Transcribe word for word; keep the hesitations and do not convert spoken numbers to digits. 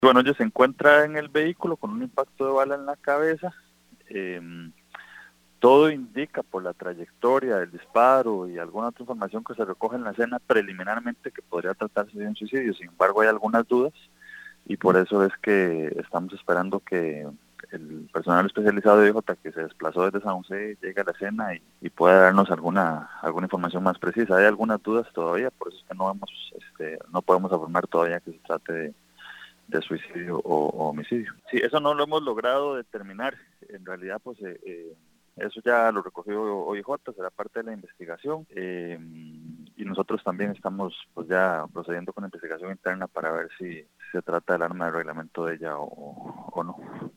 Bueno, ella se encuentra en el vehículo con un impacto de bala en la cabeza. Eh, todo indica por la trayectoria del disparo y alguna otra información que se recoge en la escena preliminarmente que podría tratarse de un suicidio. Sin embargo, hay algunas dudas y por eso es que estamos esperando que el personal especializado de I J que se desplazó desde San José llegue a la escena y, y pueda darnos alguna alguna información más precisa. Hay algunas dudas todavía, por eso es que no hemos, este, no podemos afirmar todavía que se trate de de suicidio o, o homicidio. Sí, eso no lo hemos logrado determinar. En realidad, pues eh, eh, eso ya lo recogió O I J, será parte de la investigación eh, y nosotros también estamos pues ya procediendo con la investigación interna para ver si se trata del arma de reglamento de ella o, o no.